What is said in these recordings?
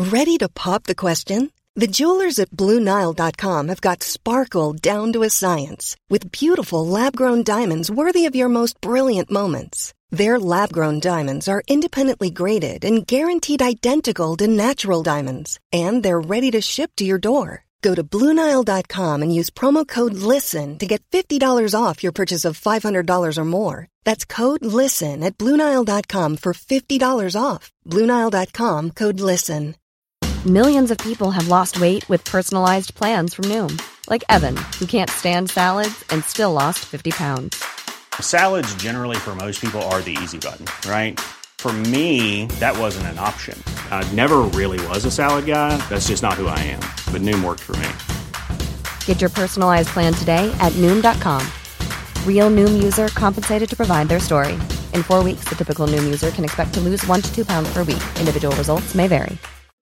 Ready to pop the question? The jewelers at BlueNile.com have got sparkle down to a science with beautiful lab-grown diamonds worthy of your most brilliant moments. Their lab-grown diamonds are independently graded and guaranteed identical to natural diamonds, and they're ready to ship to your door. Go to BlueNile.com and use promo code LISTEN to get $50 off your purchase of $500 or more. That's code LISTEN at BlueNile.com for $50 off. BlueNile.com, code LISTEN. Millions of people have lost weight with personalized plans from Noom. Like Evan, who can't stand salads and still lost 50 pounds. Salads generally for most people are the easy button, right? For me, that wasn't an option. I never really was a salad guy. That's just not who I am. But Noom worked for me. Get your personalized plan today at Noom.com. Real Noom user compensated to provide their story. In 4 weeks, the typical Noom user can expect to lose 1 to 2 pounds per week. Individual results may vary.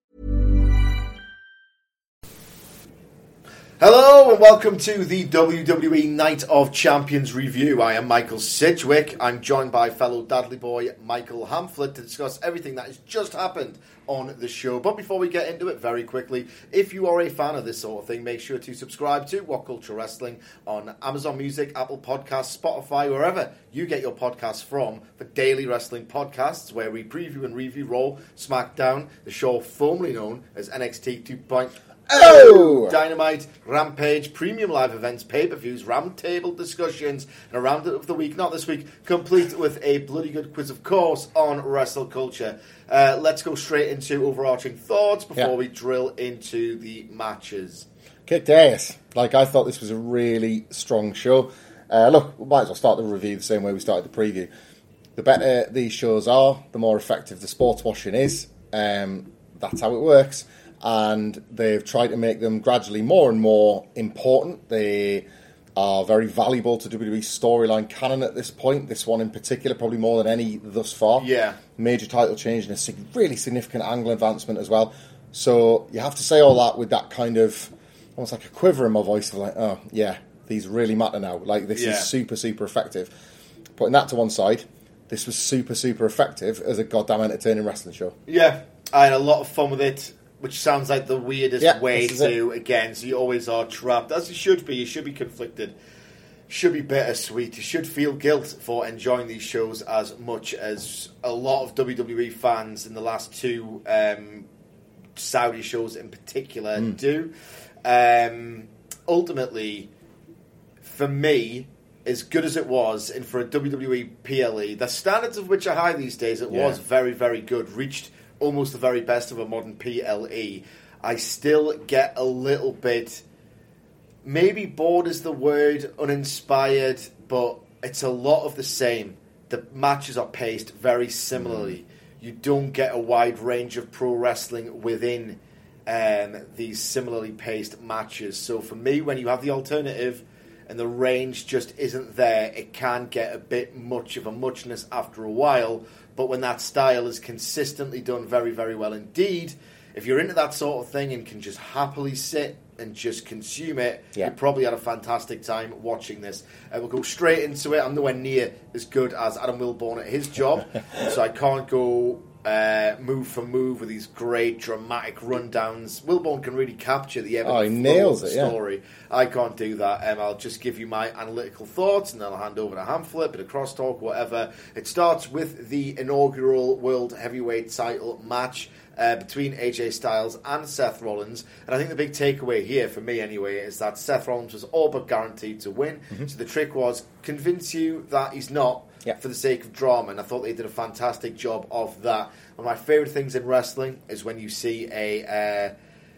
Hello and welcome to the WWE Night of Champions review. I am Michael Sidgwick. I'm joined by fellow Dudley boy Michael Hamflett to discuss everything that has just happened on the show. But before we get into it, very quickly, if you are a fan of this sort of thing, make sure to subscribe to What Culture Wrestling on Amazon Music, Apple Podcasts, Spotify, wherever you get your podcasts from, for daily wrestling podcasts where we preview and review Raw, SmackDown, the show formerly known as NXT 2.0. Dynamite, Rampage, premium live events, pay-per-views, roundtable discussions, and a roundup of the week, not this week, complete with a bloody good quiz, of course, on wrestle culture. Let's go straight into overarching thoughts before we drill into the matches. Kicked ass. I thought this was a really strong show. Look, we might as well start the review the same way we started the preview. The better these shows are, the more effective the sports washing is. That's how it works. And they've tried to make them gradually more and more important. They are very valuable to WWE storyline canon at this point. This one in particular, probably more than any thus far. Yeah. Major title change and a really significant angle advancement as well. So you have to say all that with that kind of, almost like a quiver in my voice of oh, yeah, these really matter now. This is super, super effective. Putting that to one side, this was super, super effective as a goddamn entertaining wrestling show. Yeah, I had a lot of fun with it. Which sounds like the weirdest way to, again, so you always are trapped, as you should be. You should be conflicted. Should be bittersweet. You should feel guilt for enjoying these shows as much as a lot of WWE fans in the last two Saudi shows in particular do. Ultimately, for me, as good as it was, and for a WWE PLE, the standards of which are high these days, it was very, very good. Reached almost the very best of a modern PLE. I still get a little bit, maybe bored is the word, uninspired, but it's a lot of the same. The matches are paced very similarly. You don't get a wide range of pro wrestling within these similarly paced matches. So for me, when you have the alternative and the range just isn't there, it can get a bit much of a muchness after a while. But when that style is consistently done very, very well indeed, if you're into that sort of thing and can just happily sit and just consume it, you probably had a fantastic time watching this. We'll go straight into it. I'm nowhere near as good as Adam Wilborn at his job, so I can't go move for move with these great dramatic rundowns. Wilborn can really capture the story. I can't do that. I'll just give you my analytical thoughts and then I'll hand over to Hamflett, bit of crosstalk, whatever. It starts with the inaugural World Heavyweight title match between AJ Styles and Seth Rollins. And I think the big takeaway here, for me anyway, is that Seth Rollins was all but guaranteed to win. So the trick was convince you that he's not, for the sake of drama, and I thought they did a fantastic job of that. One of my favourite things in wrestling is when you see a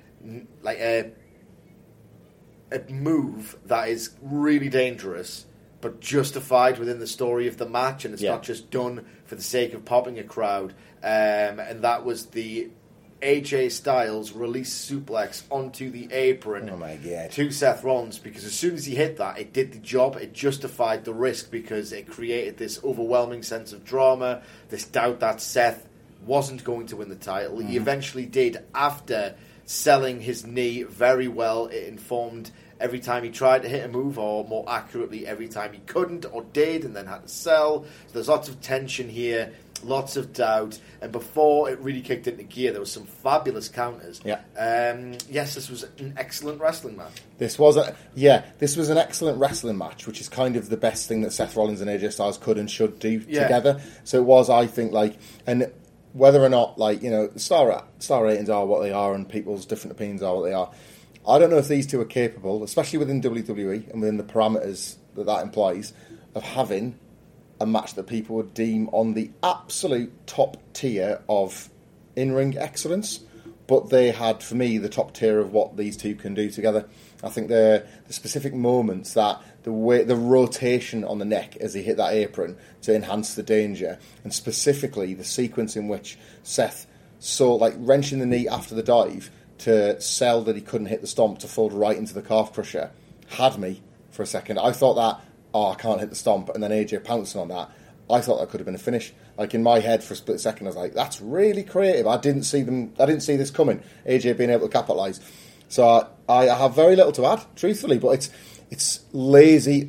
move that is really dangerous but justified within the story of the match, and it's not just done for the sake of popping a crowd. And that was the AJ Styles release suplex onto the apron to Seth Rollins, because as soon as he hit that, it did the job. It justified the risk because it created this overwhelming sense of drama, this doubt that Seth wasn't going to win the title. He eventually did after selling his knee very well. It informed every time he tried to hit a move, or more accurately, every time he couldn't or did and then had to sell. So there's lots of tension here. lots of doubt, and before it really kicked into gear, there was some fabulous counters. Yeah. Yes, this was an excellent wrestling match. This was an excellent wrestling match, which is kind of the best thing that Seth Rollins and AJ Styles could and should do together. So it was, I think, and whether or not, star ratings are what they are and people's different opinions are what they are, I don't know if these two are capable, especially within WWE and within the parameters that implies, of having a match that people would deem on the absolute top tier of in-ring excellence, but they had, for me, the top tier of what these two can do together. I think the specific moments that the rotation on the neck as he hit that apron to enhance the danger, and specifically the sequence in which Seth wrenching the knee after the dive to sell that he couldn't hit the stomp to fold right into the calf crusher, had me for a second. I thought that, I can't hit the stomp, and then AJ pouncing on that, I thought that could have been a finish. Like, in my head for a split second, I was like, that's really creative. I didn't see this coming, AJ being able to capitalise. So I have very little to add, truthfully, but it's lazy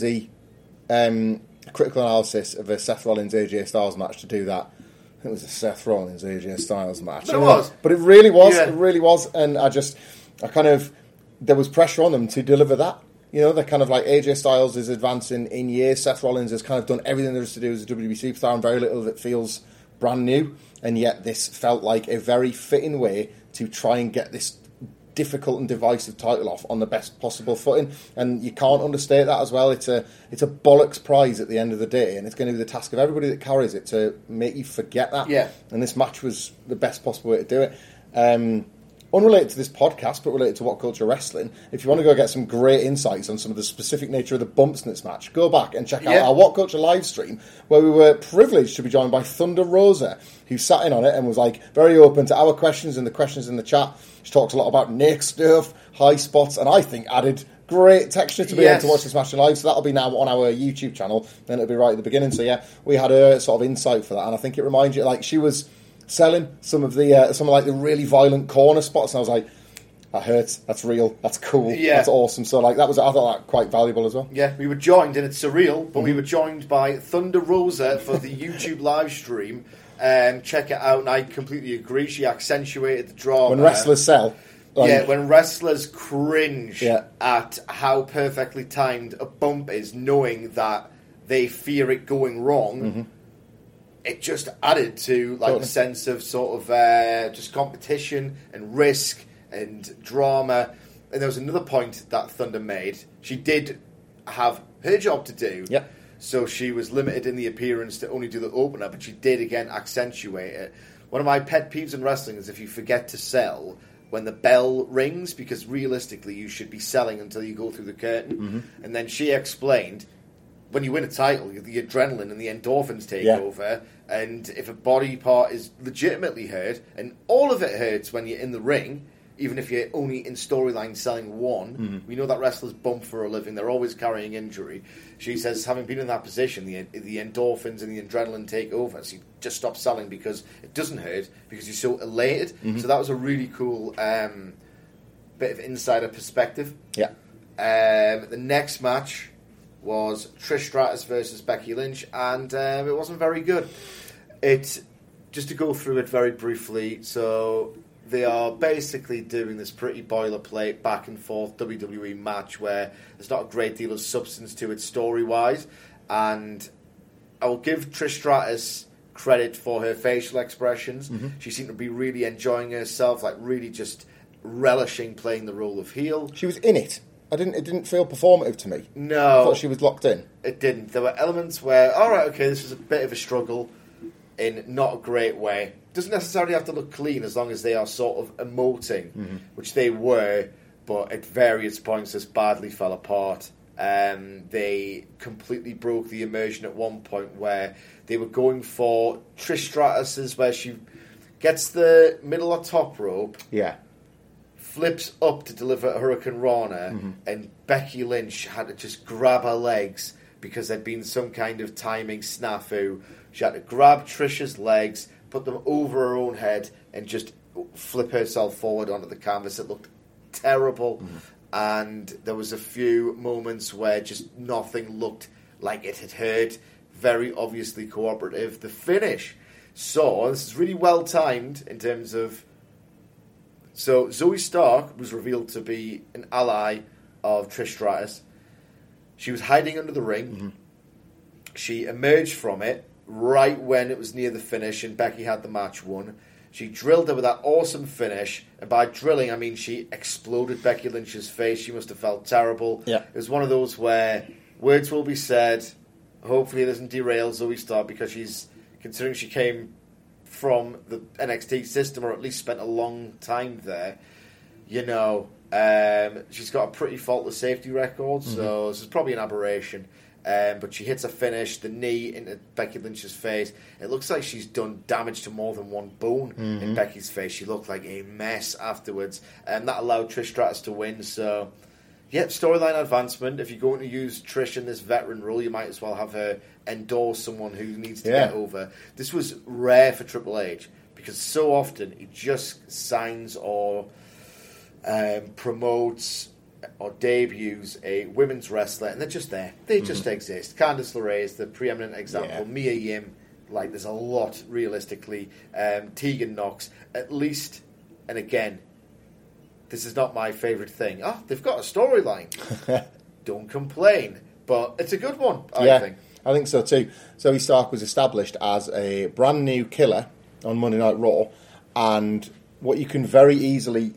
critical analysis of a Seth Rollins AJ Styles match to do that. It was a Seth Rollins AJ Styles match. But it was. But it really was. Yeah. It really was. And there was pressure on them to deliver that. They're kind of like, AJ Styles is advancing in years. Seth Rollins has kind of done everything there is to do as a WWE superstar, and very little of it feels brand new. And yet this felt like a very fitting way to try and get this difficult and divisive title off on the best possible footing. And you can't understate that as well. It's a bollocks prize at the end of the day, and it's going to be the task of everybody that carries it to make you forget that. Yeah. And this match was the best possible way to do it. Unrelated to this podcast, but related to What Culture Wrestling, if you want to go get some great insights on some of the specific nature of the bumps in this match, go back and check out our What Culture live stream, where we were privileged to be joined by Thunder Rosa, who sat in on it and was very open to our questions and the questions in the chat. She talked a lot about Nick stuff, high spots, and I think added great texture to be able to watch this match live. So that'll be now on our YouTube channel, then it'll be right at the beginning. So we had a sort of insight for that, and I think it reminds you, she was selling some of the really violent corner spots, and I was like, that hurts, that's real, that's cool, that's awesome. So I thought that quite valuable as well. Yeah, we were joined, and it's surreal, but we were joined by Thunder Rosa for the YouTube live stream. Check it out, and I completely agree. She accentuated the drama. When wrestlers sell. When wrestlers cringe at how perfectly timed a bump is, knowing that they fear it going wrong. Mm-hmm. It just added to the sense of sort of just competition and risk and drama. And there was another point that Thunder made. She did have her job to do. Yep. So she was limited in the appearance to only do the opener, but she did again accentuate it. One of my pet peeves in wrestling is if you forget to sell when the bell rings, because realistically you should be selling until you go through the curtain. Mm-hmm. And then she explained, when you win a title, the adrenaline and the endorphins take over, and if a body part is legitimately hurt, and all of it hurts when you're in the ring, even if you're only in storyline selling one, we know that wrestlers bump for a living, they're always carrying injury. She says, having been in that position, the endorphins and the adrenaline take over, so you just stop selling because it doesn't hurt, because you're so elated. Mm-hmm. So that was a really cool bit of insider perspective. Yeah. The next match was Trish Stratus versus Becky Lynch, and it wasn't very good. Just to go through it very briefly, so they are basically doing this pretty boilerplate back and forth WWE match where there's not a great deal of substance to it story-wise, and I will give Trish Stratus credit for her facial expressions. Mm-hmm. She seemed to be really enjoying herself, really just relishing playing the role of heel. She was in it. It didn't feel performative to me. No. I thought she was locked in. It didn't. There were elements where, this was a bit of a struggle in not a great way. Doesn't necessarily have to look clean as long as they are sort of emoting, which they were, but at various points this badly fell apart. They completely broke the immersion at one point where they were going for Trish Stratus's, where she gets the middle or top rope. Yeah. Flips up to deliver a Hurricane Rana, and Becky Lynch had to just grab her legs because there'd been some kind of timing snafu. She had to grab Trish's legs, put them over her own head, and just flip herself forward onto the canvas. It looked terrible, and there was a few moments where just nothing looked like it had hurt. Very obviously cooperative. The finish So this is really well timed in terms of. So Zoe Stark was revealed to be an ally of Trish Stratus. She was hiding under the ring. Mm-hmm. She emerged from it right when it was near the finish and Becky had the match won. She drilled her with that awesome finish. And by drilling, I mean she exploded Becky Lynch's face. She must have felt terrible. Yeah. It was one of those where words will be said. Hopefully it doesn't derail Zoe Stark because she's, considering she came from the NXT system or at least spent a long time there, you know, she's got a pretty faultless safety record, so this is probably an aberration. But she hits a finish, the knee into Becky Lynch's face. It looks like she's done damage to more than one bone in Becky's face. She looked like a mess afterwards. And that allowed Trish Stratus to win. So, yep, storyline advancement. If you're going to use Trish in this veteran role, you might as well have her endorse someone who needs to get over. This was rare for Triple H because so often he just signs or promotes or debuts a women's wrestler, and they're just there. They just exist. Candice LeRae is the preeminent example. Yeah. Mia Yim, like, there's a lot, realistically. Tegan Knox, at least, and again, this is not my favourite thing. They've got a storyline. Don't complain. But it's a good one, I think. I think so too. Zoe Stark was established as a brand new killer on Monday Night Raw, and what you can very easily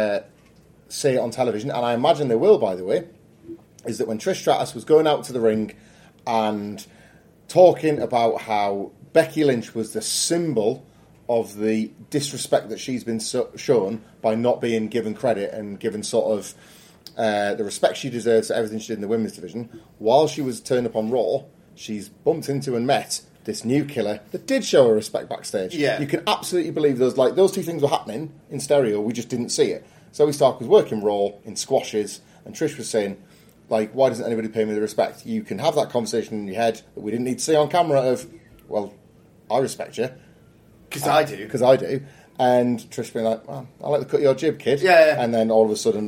see on television, and I imagine they will, by the way, is that when Trish Stratus was going out to the ring and talking about how Becky Lynch was the symbol of the disrespect that she's been shown by not being given credit and given sort of the respect she deserves for everything she did in the women's division, while she was turned up on Raw, she's bumped into and met this new killer that did show her respect backstage. Yeah. You can absolutely believe those two things were happening in stereo, we just didn't see it. Zoe Stark was working Raw in squashes, and Trish was saying, like, why doesn't anybody pay me the respect? You can have that conversation in your head that we didn't need to see on camera of, well, I respect you. Because I do. Because I do. And Trish being like, well, I like to cut your jib, kid. Yeah. And then all of a sudden,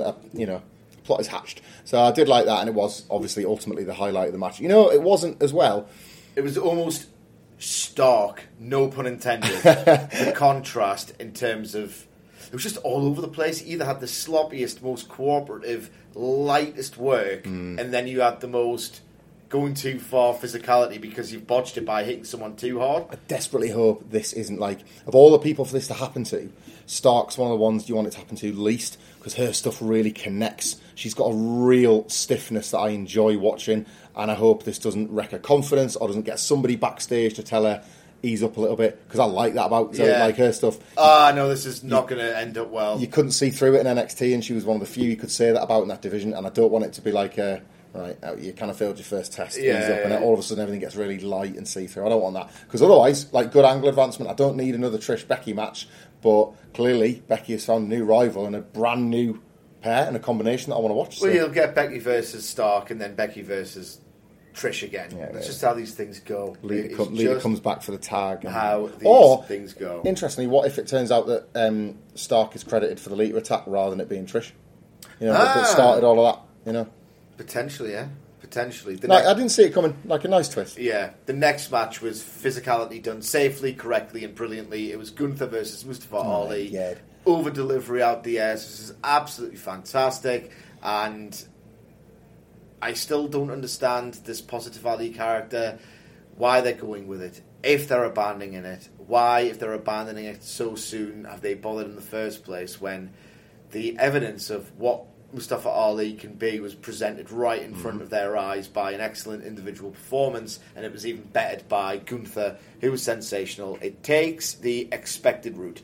plot is hatched. So I did like that, and it was obviously ultimately the highlight of the match. You know, it wasn't as well. It was almost stark, no pun intended, the contrast in terms of... It was just all over the place. You either had the sloppiest, most cooperative, lightest work, and then you had the most going too far physicality because you've botched it by hitting someone too hard. I desperately hope this isn't like... Of all the people for this to happen to, Stark's one of the ones you want it to happen to least, because her stuff really connects. She's got a real stiffness that I enjoy watching, and I hope this doesn't wreck her confidence or doesn't get somebody backstage to tell her, ease up a little bit, because I like that about like her stuff. No, this is not going to end up well. You couldn't see through it in NXT, and she was one of the few you could say that about in that division, and I don't want it to be like, right, you kind of failed your first test, ease up, and then all of a sudden everything gets really light and see-through. I don't want that, because otherwise, like, good angle advancement, I don't need another Trish-Becky match, but clearly Becky has found a new rival and a brand new pair and a combination that I want to watch. Well, you'll get Becky versus Stark and then Becky versus Trish again. Yeah, That's just how these things go. Lita comes back for the tag. How these things go. Interestingly, what if it turns out that Stark is credited for the Lita attack rather than it being Trish? You know, that started all of that, you know? Potentially, yeah. Potentially. I didn't see it coming, like a nice twist. Yeah. The next match was physicality done safely, correctly, and brilliantly. It was Gunther versus Mustafa Ali. Yeah. Over-delivery out the air. This is absolutely fantastic. And I still don't understand this Positive Ali character, why they're going with it, if they're abandoning it. Why, if they're abandoning it so soon, have they bothered in the first place when the evidence of what Mustafa Ali can be was presented right in front of their eyes by an excellent individual performance, and it was even bettered by Gunther, who was sensational. It takes the expected route,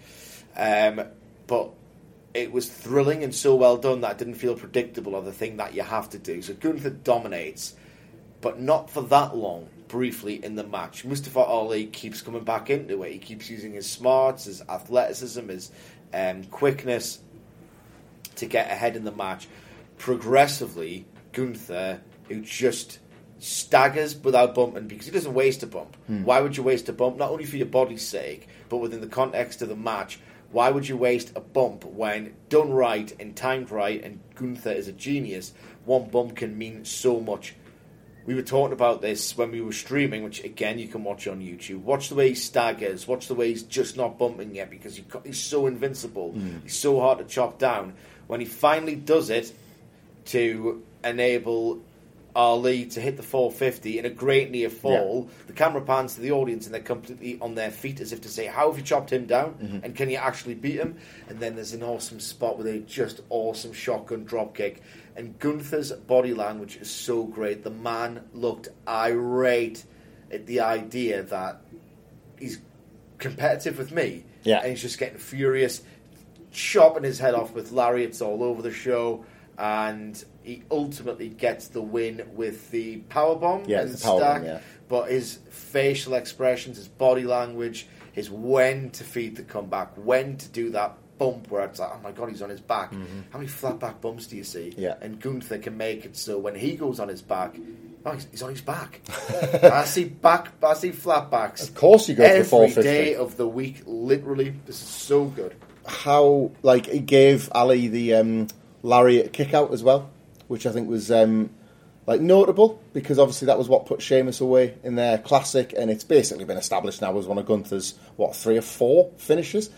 but it was thrilling and so well done that it didn't feel predictable or the thing that you have to do. So Gunther dominates, but not for that long, briefly in the match. Mustafa Ali keeps coming back into it. He keeps using his smarts, his athleticism, his quickness to get ahead in the match. Progressively, Gunther, who just staggers without bumping, because he doesn't waste a bump. Why would you waste a bump? Not only for your body's sake, but within the context of the match. Why would you waste a bump when done right and timed right, and Gunther is a genius? One bump can mean so much. we were talking about this when we were streaming, which again you can watch on YouTube. Watch the way he staggers. Watch the way he's just not bumping yet because he's so invincible. He's so hard to chop down. When he finally does it to enable Ali to hit the 450 in a great near fall, the camera pans to the audience and they're completely on their feet as if to say, how have you chopped him down and can you actually beat him? And then there's an awesome spot with a just awesome shotgun dropkick. And Gunther's body language is so great. The man looked irate at the idea that he's competitive with me and he's just getting furious, chopping his head off with lariats all over the show, and he ultimately gets the win with the powerbomb. Yeah, it's the powerbomb, yeah. But his facial expressions, his body language, his when to feed the comeback, when to do that bump where it's like, oh my god, he's on his back. How many flat back bumps do you see? Yeah. And Gunther can make it so when he goes on his back, he's on his back. I see flat backs. Of course, you go every for 450 every day of the week. Literally, this is so good. How he gave Ali the lariat kick out as well, which I think was notable because obviously that was what put Sheamus away in their classic, and it's basically been established now as one of Gunther's 3 or 4 finishes.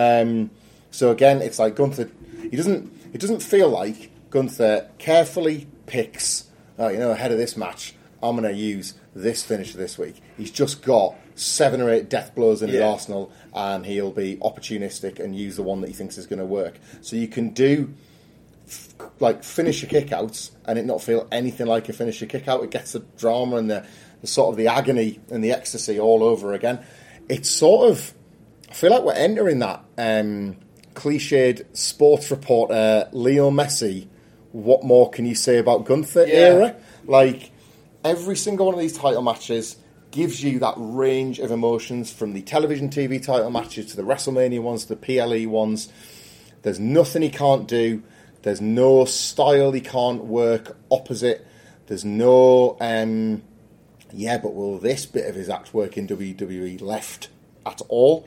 So again, it's like Gunther. It doesn't feel like Gunther carefully picks. Ahead of this match, I'm going to use this finisher this week. He's just got 7 or 8 death blows in his arsenal, and he'll be opportunistic and use the one that he thinks is going to work. So you can do finisher kickouts and it not feel anything like a finisher kickout. It gets the drama and the sort of the agony and the ecstasy all over again. It's sort of, I feel like we're entering that cliched sports reporter Leo Messi, what more can you say about Gunther era? Like, every single one of these title matches gives you that range of emotions, from the television TV title matches to the WrestleMania ones to the PLE ones. There's nothing he can't do. There's no style he can't work opposite. There's no, but will this bit of his act work in WWE left at all?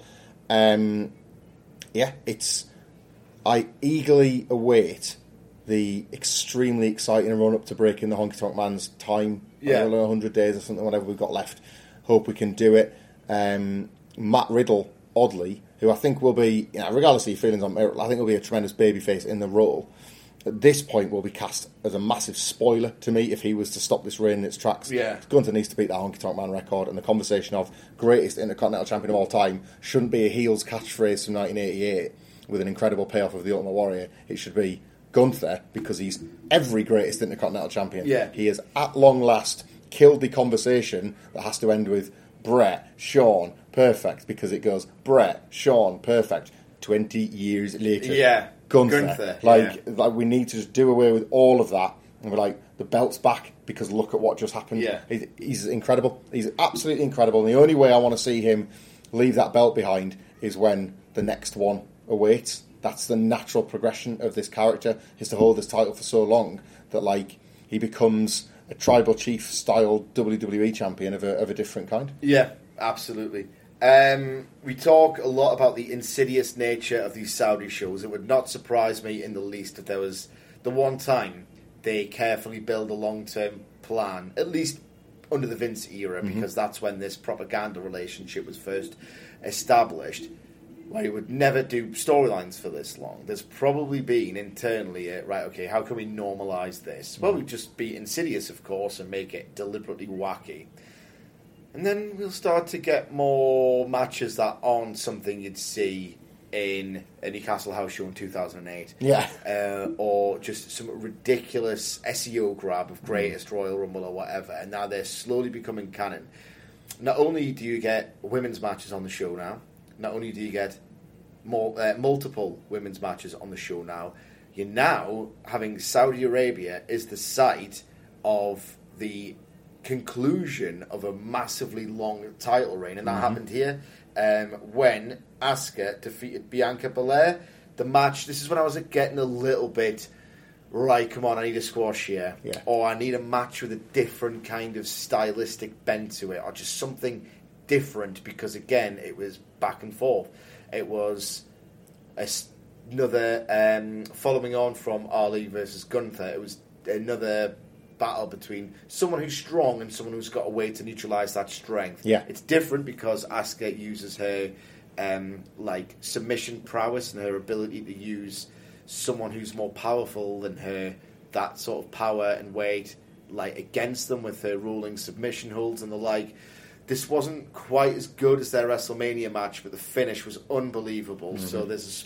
I eagerly await the extremely exciting run up to breaking the Honky Tonk Man's time. 100 days or something, whatever we've got left. Hope we can do it. Matt Riddle, oddly, who I think will be, regardless of your feelings on Riddle, I think will be a tremendous babyface in the role. At this point, will be cast as a massive spoiler to me if he was to stop this reign in its tracks. Yeah. Gunther needs to beat that Honky Tonk Man record, and the conversation of greatest Intercontinental Champion of all time shouldn't be a heel's catchphrase from 1988 with an incredible payoff of the Ultimate Warrior. It should be Gunther, because he's every greatest Intercontinental Champion. Yeah. He has, at long last, killed the conversation that has to end with Bret, Shawn, perfect, because it goes Bret, Shawn, perfect. 20 years later. Yeah. Gunther. We need to just do away with all of that. And we're like, the belt's back because look at what just happened. Yeah. He's incredible. He's absolutely incredible. And the only way I want to see him leave that belt behind is when the next one awaits. That's the natural progression of this character, is to hold this title for so long that he becomes a tribal chief style WWE champion of a different kind. Yeah, absolutely. We talk a lot about the insidious nature of these Saudi shows. It would not surprise me in the least if there was the one time they carefully build a long-term plan, at least under the Vince era, because that's when this propaganda relationship was first established, where he would never do storylines for this long. There's probably been internally, how can we normalise this? Well, we'd just be insidious, of course, and make it deliberately wacky. And then we'll start to get more matches that aren't something you'd see in a Newcastle house show in 2008. Yeah. Or just some ridiculous SEO grab of Greatest Royal Rumble or whatever. And now they're slowly becoming canon. Not only do you get women's matches on the show now, not only do you get multiple women's matches on the show now, you're now having Saudi Arabia is the site of the conclusion of a massively long title reign, and that happened here when Asuka defeated Bianca Belair. The match, this is when I was getting a little bit, right, come on, I need a squash here, or I need a match with a different kind of stylistic bent to it, or just something different, because again, it was back and forth. It was another following on from Ali versus Gunther. It was another battle between someone who's strong and someone who's got a way to neutralise that strength. Yeah. It's different because Asuka uses her submission prowess and her ability to use someone who's more powerful than her, that sort of power and weight, like, against them with her rolling submission holds and the like. This wasn't quite as good as their WrestleMania match, but the finish was unbelievable. Mm-hmm. So there's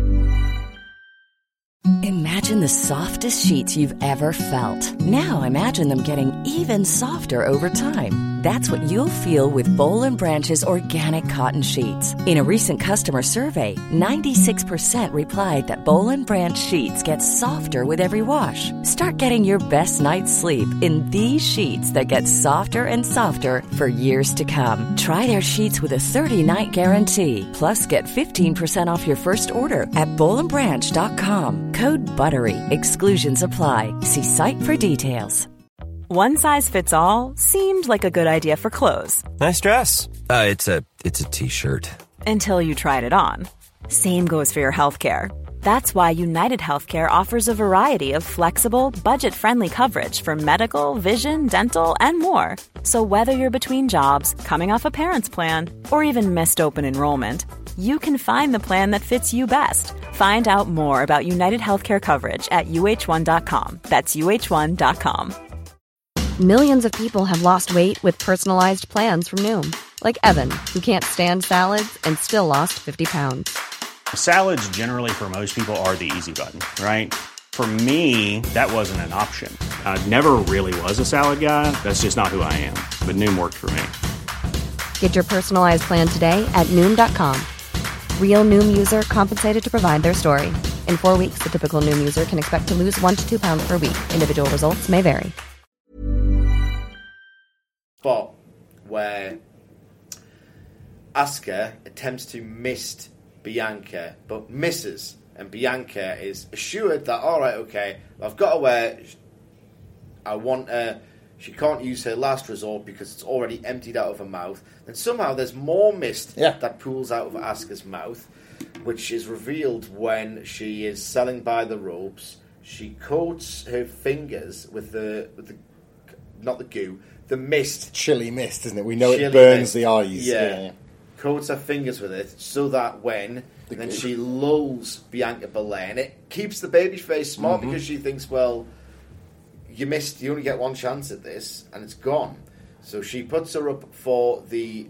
Imagine the softest sheets you've ever felt. Now imagine them getting even softer over time. That's what you'll feel with Boll & Branch's organic cotton sheets. In a recent customer survey, 96% replied that Boll & Branch sheets get softer with every wash. Start getting your best night's sleep in these sheets that get softer and softer for years to come. Try their sheets with a 30-night guarantee. Plus, get 15% off your first order at bollandbranch.com. Code BUTTERY. Exclusions apply. See site for details. One size fits all seemed like a good idea for clothes. Nice dress. It's a t-shirt. Until you tried it on. Same goes for your healthcare. That's why United Healthcare offers a variety of flexible, budget-friendly coverage for medical, vision, dental, and more. So whether you're between jobs, coming off a parent's plan, or even missed open enrollment, you can find the plan that fits you best. Find out more about United Healthcare coverage at uh1.com. That's uh1.com. Millions of people have lost weight with personalized plans from Noom. Like Evan, who can't stand salads and still lost 50 pounds. Salads generally for most people are the easy button, right? For me, that wasn't an option. I never really was a salad guy. That's just not who I am. But Noom worked for me. Get your personalized plan today at Noom.com. Real Noom user compensated to provide their story. In 4 weeks, the typical Noom user can expect to lose 1 to 2 pounds per week. Individual results may vary. Spot where Asuka attempts to mist Bianca, but misses, and Bianca is assured that, all right, okay, I've got her where I want her. She can't use her last resort because it's already emptied out of her mouth. And somehow there's more mist that pools out of Asuka's mouth, which is revealed when she is selling by the ropes. She coats her fingers with the not the goo, the mist. Chili mist, isn't it? We know it burns mist. The eyes. Yeah. Coats her fingers with it so that when then she lulls Bianca Belair, and it keeps the babyface smart because she thinks, well, you only get one chance at this, and it's gone. So she puts her up for the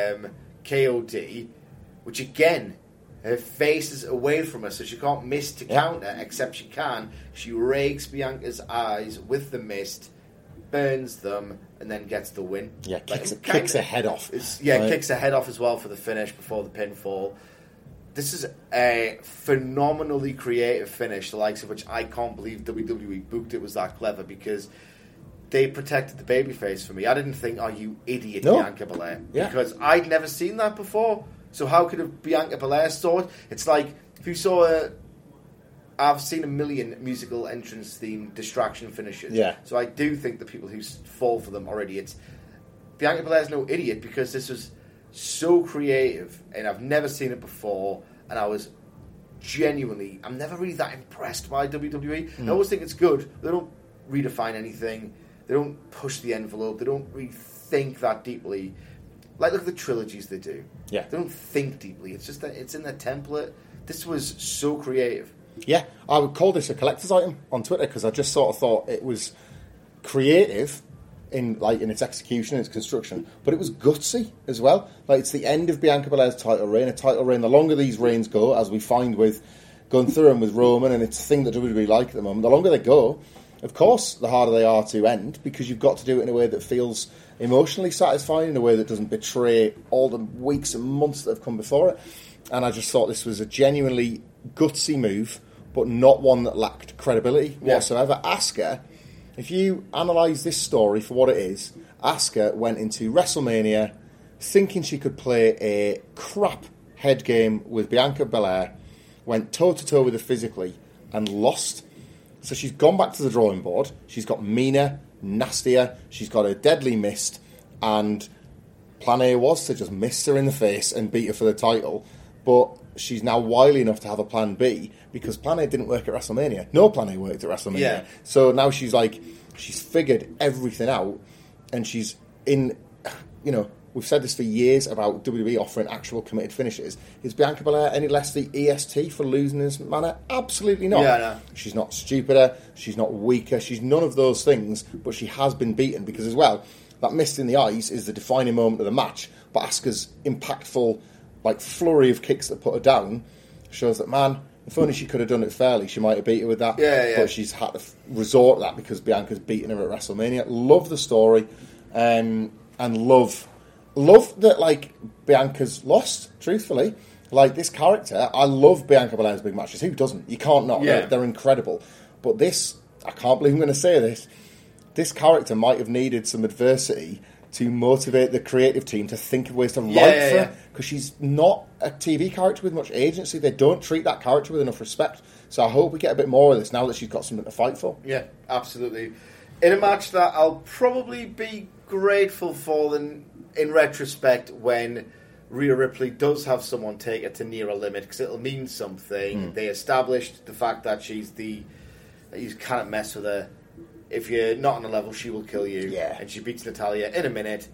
KOD, which again, her face is away from her, so she can't miss to counter, except she can. She rakes Bianca's eyes with the mist, burns them, and then gets the win. Yeah, kicks her head off. Kicks her head off as well for the finish before the pinfall. This is a phenomenally creative finish, the likes of which I can't believe WWE booked it was that clever, because they protected the babyface for me. I didn't think, oh, you idiot, Bianca Belair. Yeah. Because I'd never seen that before. So how could have Bianca Belair saw it? It's like, if you saw I've seen a million musical entrance theme distraction finishes. Yeah. So I do think the people who fall for them are idiots. Bianca Belair's no idiot, because this was so creative, and I've never seen it before, and I was I'm never really that impressed by WWE. I always think it's good. They don't redefine anything. They don't push the envelope. They don't really think that deeply. Like, look at the trilogies they do. Yeah. They don't think deeply. It's just that it's in their template. This was so creative. Yeah, I would call this a collector's item on Twitter, because I just sort of thought it was creative in its execution, its construction, but it was gutsy as well. Like, it's the end of Bianca Belair's title reign. A title reign, the longer these reigns go, as we find with Gunther and with Roman, and it's a thing that WWE like at the moment, the longer they go, of course, the harder they are to end, because you've got to do it in a way that feels emotionally satisfying, in a way that doesn't betray all the weeks and months that have come before it. And I just thought this was a genuinely gutsy move, but not one that lacked credibility whatsoever. Asuka, if you analyse this story for what it is, Asuka went into WrestleMania thinking she could play a crap head game with Bianca Belair, went toe-to-toe with her physically, and lost. So she's gone back to the drawing board. She's got meaner, nastier, she's got a deadly mist, and plan A was to just miss her in the face and beat her for the title. But she's now wily enough to have a plan B, because plan A didn't work at WrestleMania. No plan A worked at WrestleMania. Yeah. So now she's like, She's figured everything out, and she's in, we've said this for years about WWE offering actual committed finishes. Is Bianca Belair any less the EST for losing in this manner? Absolutely not. Yeah, no. She's not stupider, she's not weaker, she's none of those things, but she has been beaten because, as well, that mist in the ice is the defining moment of the match, but Asuka's impactful flurry of kicks that put her down shows that, man, if only she could have done it fairly, she might have beat her with that. Yeah. But she's had to resort to that because Bianca's beaten her at WrestleMania. Love the story, and love that Bianca's lost. Truthfully, this character, I love Bianca Belair's big matches. Who doesn't? You can't not. Yeah. They're incredible. But this, I can't believe I'm going to say this. This character might have needed some adversity to motivate the creative team to think of ways to write for her, because she's not a TV character with much agency. They don't treat that character with enough respect. So I hope we get a bit more of this now that she's got something to fight for. Yeah, absolutely. In a match that I'll probably be grateful for in retrospect when Rhea Ripley does have someone take her to near a limit, because it'll mean something. They established the fact that you can't mess with her. If you're not on a level, she will kill you. Yeah. And she beats Natalya in a minute.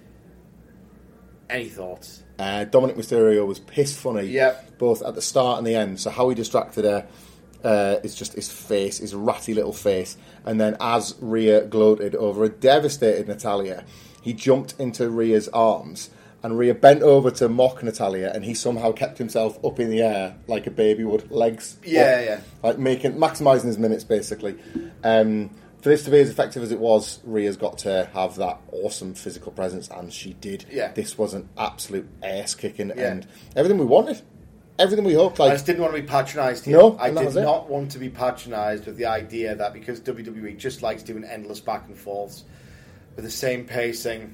Any thoughts? Dominic Mysterio was piss funny, both at the start and the end. So how he distracted her is just his face, his ratty little face. And then as Rhea gloated over a devastated Natalya, he jumped into Rhea's arms, and Rhea bent over to mock Natalya, and he somehow kept himself up in the air like a baby would, legs up, maximising his minutes, basically. For this to be as effective as it was, Rhea's got to have that awesome physical presence, and she did. Yeah. This was an absolute ass-kicking, and everything we wanted. Everything we hoped. I just didn't want to be patronised here. No, I did not want to be patronised with the idea that because WWE just likes doing endless back and forths with the same pacing,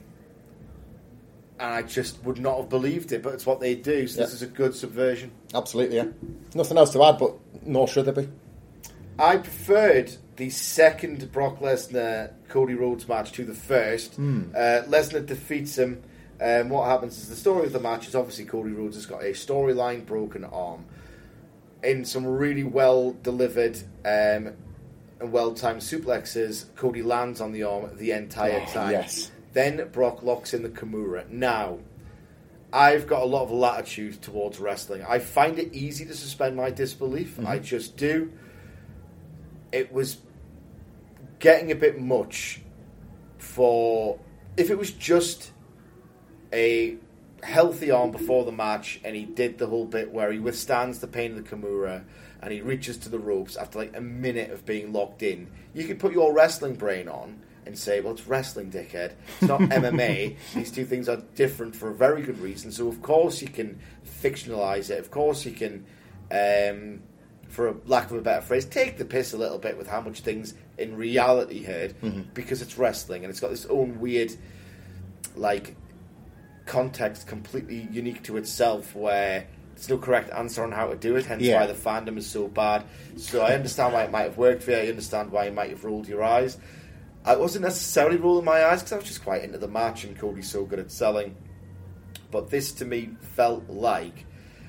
and I just would not have believed it, but it's what they do, so this is a good subversion. Absolutely, yeah. Nothing else to add, but nor should there be. I preferred the second Brock Lesnar-Cody Rhodes match to the first. Lesnar defeats him. What happens is the story of the match is obviously Cody Rhodes has got a storyline broken arm. In some really well-delivered and well-timed suplexes, Cody lands on the arm the entire time. Yes. Then Brock locks in the Kimura. Now, I've got a lot of latitude towards wrestling. I find it easy to suspend my disbelief. I just do. It was getting a bit much for... If it was just a healthy arm before the match and he did the whole bit where he withstands the pain of the Kimura and he reaches to the ropes after a minute of being locked in, you could put your wrestling brain on and say, well, it's wrestling, dickhead. It's not MMA. These two things are different for a very good reason. So, of course, you can fictionalise it. Of course, you can... for a lack of a better phrase, take the piss a little bit with how much things in reality hurt, because it's wrestling and it's got this own weird, context completely unique to itself where there's no correct answer on how to do it, hence why the fandom is so bad. So I understand why it might have worked for you, I understand why you might have rolled your eyes. I wasn't necessarily rolling my eyes because I was just quite into the match and Cody's so good at selling. But this to me felt like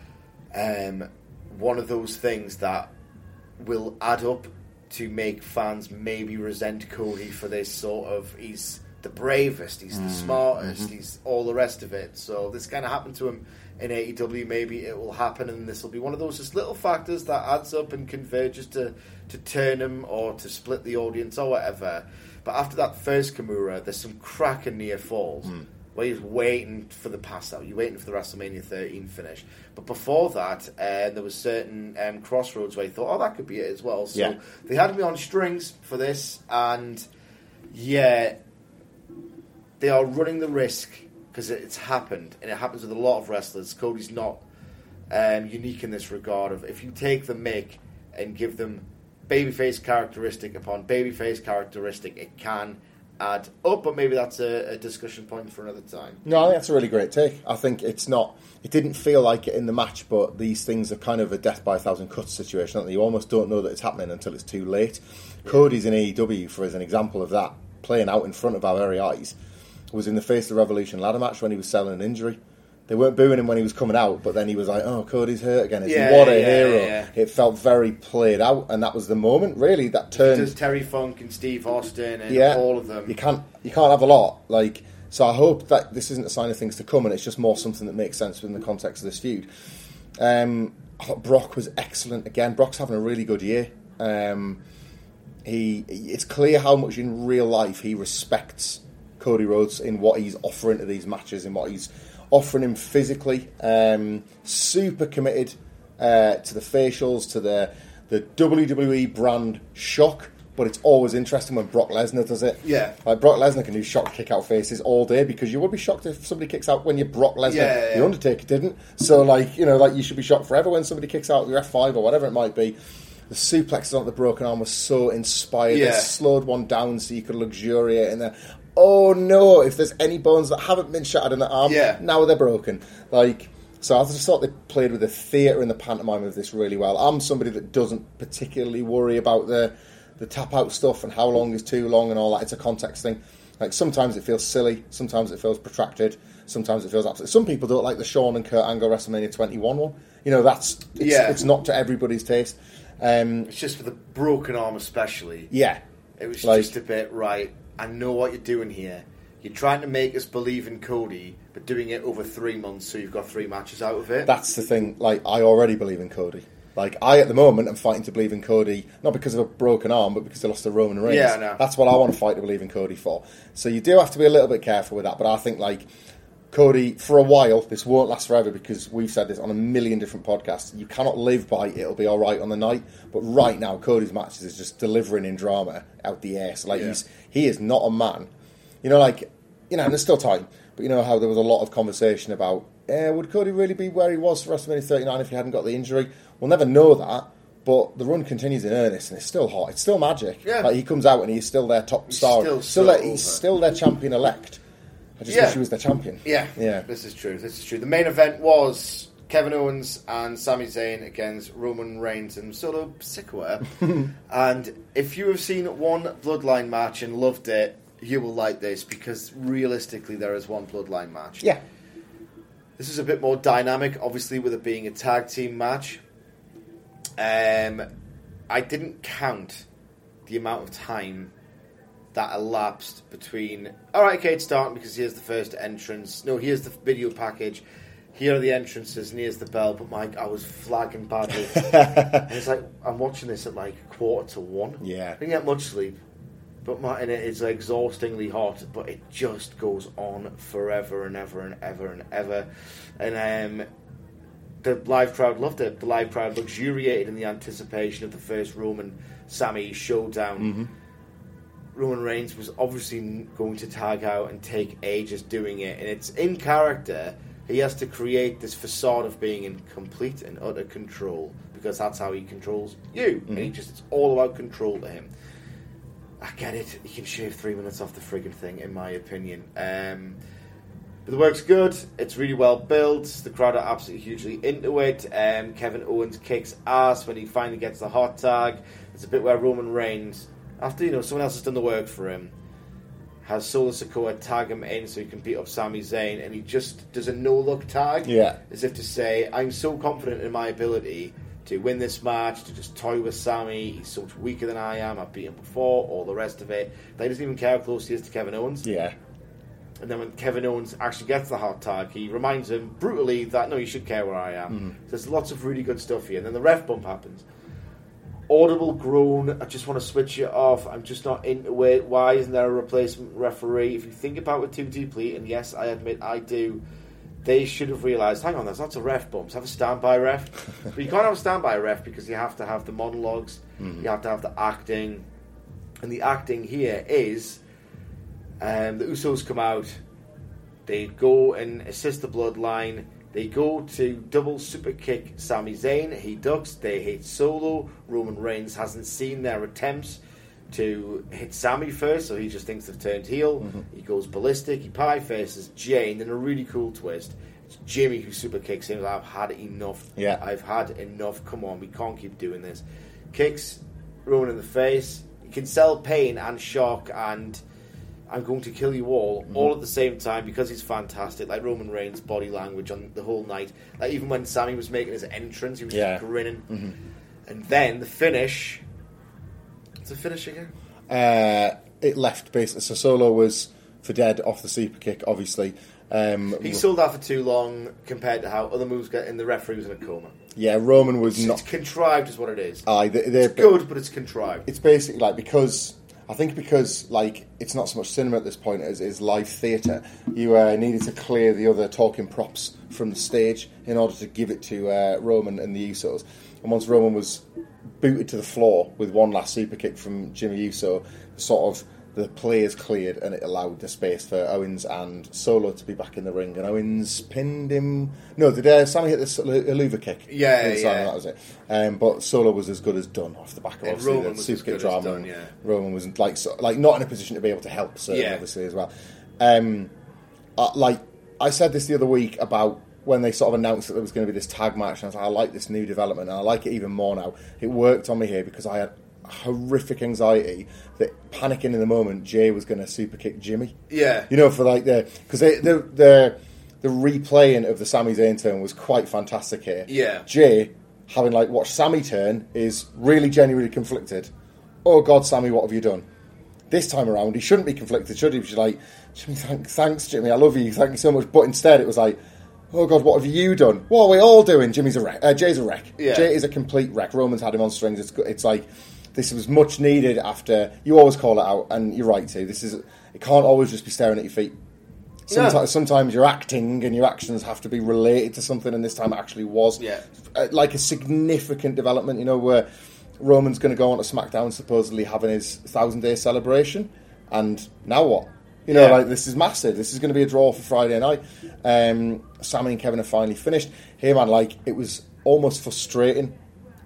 one of those things that will add up to make fans maybe resent Cody for this sort of, he's the bravest, he's the smartest, he's all the rest of it. So this kind of happened to him in AEW, maybe it will happen, and this will be one of those just little factors that adds up and converges to turn him or to split the audience or whatever. But after that first Kimura, there's some cracking near falls. Where you're waiting for the pass out, you're waiting for the WrestleMania 13 finish. But before that, there was certain crossroads where you thought, oh, that could be it as well. So they had me on strings for this, and they are running the risk, because it's happened, and it happens with a lot of wrestlers. Cody's not unique in this regard of if you take the mick and give them babyface characteristic upon babyface characteristic, it can add up, but maybe that's a discussion point for another time. No, I think that's a really great take. I think it didn't feel like it in the match, but these things are kind of a death by a thousand cuts situation, aren't they? You almost don't know that it's happening until it's too late. Cody's in AEW, as an example of that, playing out in front of our very eyes, was in the Face of the Revolution ladder match when he was selling an injury. They weren't booing him when he was coming out, but then he was like, "Oh, Cody's hurt again." What a hero! Yeah. It felt very played out, and that was the moment, really, that turned. There's Terry Funk and Steve Austin and all of them. You can't have a lot. Like, so I hope that this isn't a sign of things to come, and it's just more something that makes sense within the context of this feud. I thought Brock was excellent again. Brock's having a really good year. It's clear how much in real life he respects Cody Rhodes in what he's offering to these matches, in what he's offering him physically. Super committed to the facials, to the WWE brand shock. But it's always interesting when Brock Lesnar does it. Yeah. Like, Brock Lesnar can do shock kick-out faces all day, because you would be shocked if somebody kicks out when you're Brock Lesnar. Yeah. The Undertaker didn't. So, you should be shocked forever when somebody kicks out your F5 or whatever it might be. The suplexes on the broken arm was so inspired. They slowed one down so you could luxuriate in there. Oh no, if there's any bones that haven't been shattered in the arm, now they're broken. So I just thought they played with the theatre and the pantomime of this really well. I'm somebody that doesn't particularly worry about the tap out stuff and how long is too long and all that. It's a context thing. Like, sometimes it feels silly, sometimes it feels protracted, sometimes it feels absolutely. Some people don't like the Shawn and Kurt Angle WrestleMania 21 one. It's not to everybody's taste. It's just for the broken arm especially. Yeah. It was just a bit, right, I know what you're doing here. You're trying to make us believe in Cody, but doing it over 3 months, so you've got 3 matches out of it. That's the thing. Like, I already believe in Cody. Like, I, at the moment, am fighting to believe in Cody, not because of a broken arm, but because they lost to Roman Reigns. Yeah, I know. That's what I want to fight to believe in Cody for. So you do have to be a little bit careful with that, but I think, Cody, for a while, this won't last forever, because we've said this on a million different podcasts. You cannot live by it'll be all right on the night, but right now, Cody's matches is just delivering in drama out the ass. He is not a man. And there's still time, but you know how there was a lot of conversation about, would Cody really be where he was for WrestleMania 39 if he hadn't got the injury? We'll never know that, but the run continues in earnest, and it's still hot. It's still magic. Yeah. He comes out and he's still their top star. He's still their champion-elect. I just wish he was their champion. Yeah, this is true. The main event was Kevin Owens and Sami Zayn against Roman Reigns and Solo Sikoa. And if you have seen one Bloodline match and loved it, you will like this, because realistically there is one Bloodline match. Yeah. This is a bit more dynamic, obviously, with it being a tag team match. I didn't count the amount of time that elapsed between, alright, okay, it's starting because here's the first entrance. No, here's the video package. Here are the entrances, and here's the bell. But Mike, I was flagging badly. And it's like, I'm watching this at 1:45. Yeah. I didn't get much sleep. But and it's exhaustingly hot, but it just goes on forever and ever and ever and ever. And the live crowd loved it. The live crowd luxuriated in the anticipation of the first Roman-Sami showdown. Mm-hmm. Roman Reigns was obviously going to tag out and take ages doing it, and it's in character. He has to create this facade of being in complete and utter control, because that's how he controls you. Mm-hmm. And it's all about control to him. I get it. He can shave 3 minutes off the friggin' thing, in my opinion. But the work's good. It's really well built. The crowd are absolutely hugely into it. Kevin Owens kicks ass when he finally gets the hot tag. There's a bit where Roman Reigns, after someone else has done the work for him, has Solo Sikoa tag him in so he can beat up Sami Zayn, and he just does a no-look tag, as if to say, I'm so confident in my ability to win this match, to just toy with Sami. He's so much weaker than I am. I've beaten him before, all the rest of it. But he doesn't even care how close he is to Kevin Owens. Yeah. And then when Kevin Owens actually gets the hot tag, he reminds him brutally that, no, you should care where I am. Mm-hmm. There's lots of really good stuff here. And then the ref bump happens. Audible groan, I just want to switch it off. I'm just not into it. Why isn't there a replacement referee? If you think about it too deeply, and yes, I admit I do, they should have realised, hang on, there's lots of ref bumps. Have a standby ref. But you can't have a standby ref because you have to have the monologues, you have to have the acting. And the acting here is, the Usos come out, they go and assist the Bloodline, they go to double super kick Sami Zayn, he ducks, they hit Solo. Roman Reigns hasn't seen their attempts to hit Sami first, so he just thinks they've turned heel. Mm-hmm. He goes ballistic, he pie faces Jane in a really cool twist. It's Jimmy who super kicks him. I've had enough. Yeah. I've had enough. Come on, we can't keep doing this. Kicks Roman in the face. You can sell pain and shock and I'm going to kill you all at the same time, because he's fantastic. Like Roman Reigns' body language on the whole night. Like even when Sami was making his entrance, he was just grinning. Mm-hmm. And then the finish. What's the finish again? It left basically. So Solo was for dead off the super kick, obviously. He sold out for too long compared to how other moves get, and the referee was in a coma. Yeah, Roman was not. It's contrived, is what it is. It's good, but it's contrived. It's basically like because like it's not so much cinema at this point as is live theatre. You needed to clear the other talking props from the stage in order to give it to Roman and the Usos. And once Roman was booted to the floor with one last super kick from Jimmy Uso, the players cleared, and it allowed the space for Owens and Solo to be back in the ring. And Owens pinned him. No, did Sami hit the Helluva kick? Yeah. That was it. But Solo was as good as done off the back of obviously the super kick drama. Done, yeah. Roman was like not in a position to be able to help, obviously as well. I said this the other week about when they sort of announced that there was going to be this tag match, and I was like, I like this new development, and I like it even more now. It worked on me here because I had horrific anxiety that panicking in the moment Jay was going to super kick Jimmy. Yeah, for like because the replaying of the Sami Zayn turn was quite fantastic here. Yeah, Jay having watched Sami turn is really genuinely conflicted. Oh God, Sami, what have you done? This time around, he shouldn't be conflicted, should he? He's like, Jimmy, thanks, Jimmy, I love you, thank you so much. But instead, it was like, oh God, what have you done? What are we all doing? Jay's a wreck. Yeah. Jay is a complete wreck. Roman's had him on strings. It's like. This was much needed after... You always call it out, and you're right too. It can't always just be staring at your feet. Sometimes you're acting, and your actions have to be related to something, and this time it actually was. Yeah. Like a significant development, where Roman's going to go on to SmackDown supposedly having his 1,000-day celebration, and now what? This is massive. This is going to be a draw for Friday night. Sami and Kevin have finally finished. Hey man, it was almost frustrating.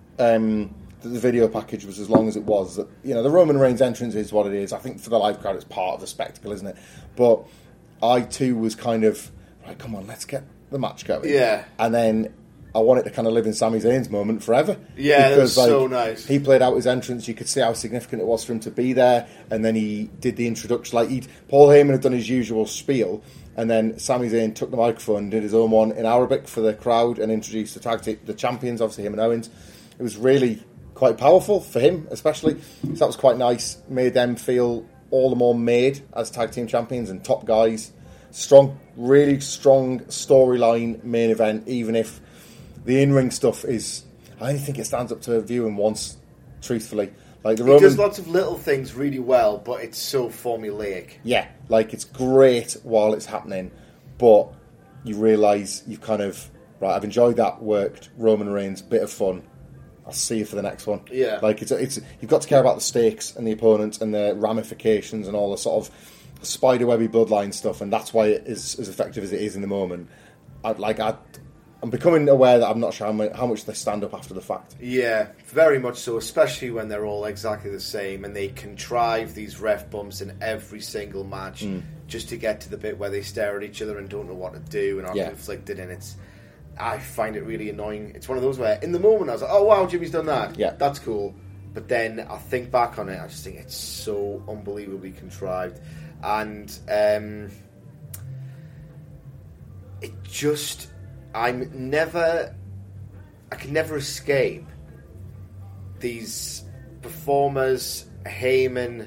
That the video package was as long as it was. That the Roman Reigns entrance is what it is. I think for the live crowd, it's part of the spectacle, isn't it? But I too was kind of right. Come on, let's get the match going. Yeah. And then I wanted to kind of live in Sami Zayn's moment forever. Yeah, because, that was so nice. He played out his entrance. You could see how significant it was for him to be there. And then he did the introduction. Paul Heyman had done his usual spiel. And then Sami Zayn took the microphone and did his own one in Arabic for the crowd and introduced the champions, obviously him and Owens. It was really quite powerful for him, especially. So that was quite nice. Made them feel all the more made as tag team champions and top guys. Strong, really strong storyline main event, even if the in-ring stuff is... I only think it stands up to viewing once, truthfully. He does lots of little things really well, but it's so formulaic. Yeah, it's great while it's happening, but you realise you've kind of... Right, I've enjoyed that, worked. Roman Reigns, bit of fun. I'll see you for the next one. Yeah, it's you've got to care about the stakes and the opponents and the ramifications and all the sort of spiderwebby bloodline stuff, and that's why it is as effective as it is in the moment. I'm becoming aware that I'm not sure how much they stand up after the fact. Yeah, very much so, especially when they're all exactly the same and they contrive these ref bumps in every single match just to get to the bit where they stare at each other and don't know what to do and are conflicted, and I find it really annoying. It's one of those where, in the moment, I was like, oh wow, Jimmy's done that. Yeah. That's cool. But then I think back on it, I just think it's so unbelievably contrived. And it just... I can never escape these performers, Heyman,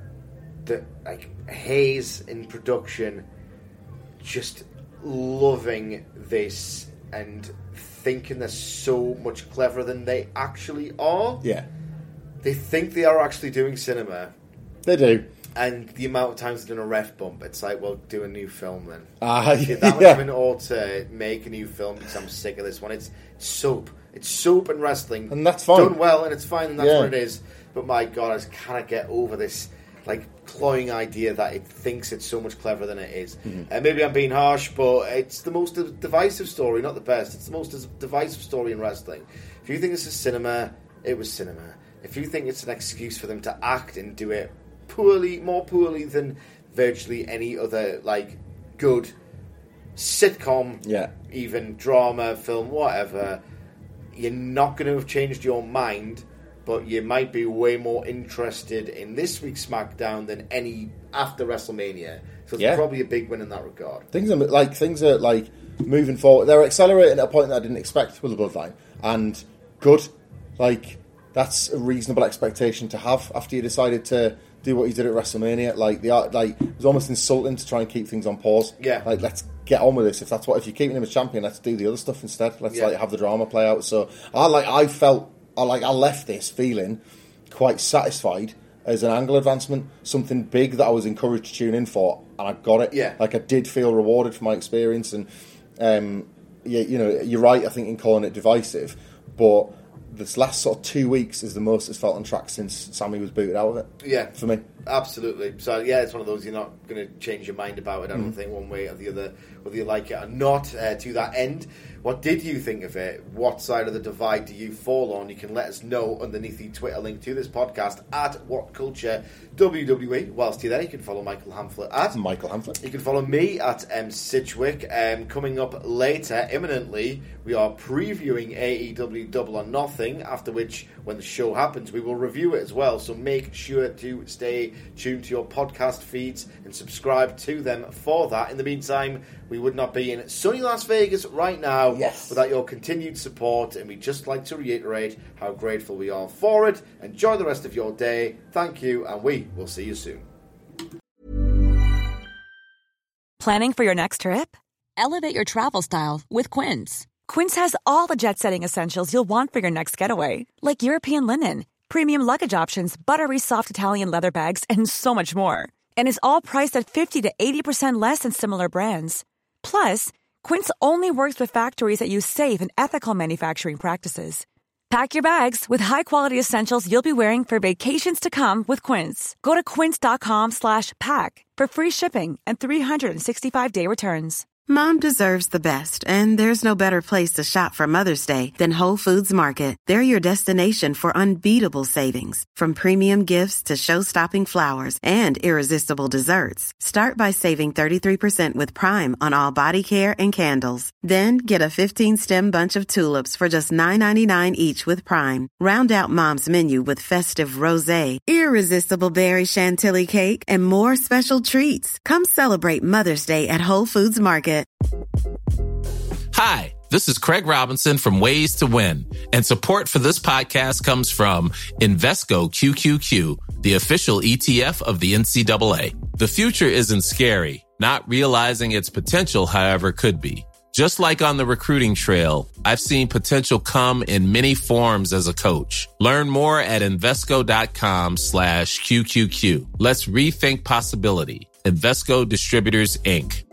Hayes in production, just loving this and thinking they're so much cleverer than they actually are. Yeah. They think they are actually doing cinema. They do. And the amount of times they've done a ref bump, it's like, well, do a new film then. That much of an order to make a new film because I'm sick of this one. It's soap. It's soap and wrestling. And that's fine. Done well, and it's fine, and that's what it is. But my God, I just cannot get over this cloying idea that it thinks it's so much cleverer than it is. And maybe I'm being harsh, but it's the most divisive story, not the best. It's the most divisive story in wrestling. If you think this is cinema, it was cinema. If you think it's an excuse for them to act and do it more poorly than virtually any other good sitcom, even drama, film, whatever, you're not going to have changed your mind but you might be way more interested in this week's SmackDown than any after WrestleMania. So it's probably a big win in that regard. Things are moving forward. They're accelerating at a point that I didn't expect with the Bloodline, and good. Like, that's a reasonable expectation to have after you decided to do what you did at WrestleMania. It was almost insulting to try and keep things on pause. Yeah. Like, let's get on with this. If you're keeping him as champion, let's do the other stuff instead. Let's have the drama play out. So I left this feeling quite satisfied as an angle advancement, something big that I was encouraged to tune in for, and I got it. Yeah. Like, I did feel rewarded for my experience, and you're right, I think, in calling it divisive, but this last sort of 2 weeks is the most it's felt on track since Sammy was booted out of it. Yeah. For me. Absolutely. So, yeah, it's one of those you're not going to change your mind about it, I don't think, one way or the other, whether you like it or not. To that end, what did you think of it? What side of the divide do you fall on? You can let us know underneath the Twitter link to this podcast at WhatCultureWWE. Whilst you're there, you can follow Michael Hamflett at Michael Hamflett. You can follow me at Sidgwick. Coming up later, imminently, we are previewing AEW Double or Nothing, after which, when the show happens, we will review it as well. So make sure to stay tuned to your podcast feeds and subscribe to them for that. In the meantime, we would not be in sunny Las Vegas right now without your continued support, and we'd just like to reiterate how grateful we are for it. Enjoy the rest of your day. Thank you, and we will see you soon. Planning for your next trip? Elevate your travel style with Quince. Quince has all the jet-setting essentials you'll want for your next getaway, like European linen, premium luggage options, buttery soft Italian leather bags, and so much more. And is all priced at 50 to 80% less than similar brands. Plus, Quince only works with factories that use safe and ethical manufacturing practices. Pack your bags with high-quality essentials you'll be wearing for vacations to come with Quince. Go to quince.com/pack for free shipping and 365-day returns. Mom deserves the best, and there's no better place to shop for Mother's Day than Whole Foods Market. They're your destination for unbeatable savings, from premium gifts to show-stopping flowers and irresistible desserts. Start by saving 33% with Prime on all body care and candles. Then get a 15-stem bunch of tulips for just $9.99 each with Prime. Round out Mom's menu with festive rosé, irresistible berry chantilly cake, and more special treats. Come celebrate Mother's Day at Whole Foods Market. Hi, this is Craig Robinson from Ways to Win, and support for this podcast comes from Invesco QQQ, the official ETF of the NCAA. The future isn't scary. Not realizing its potential, however, could be. Just like on the recruiting trail, I've seen potential come in many forms as a coach. Learn more at Invesco.com/QQQ. Let's rethink possibility. Invesco Distributors, Inc.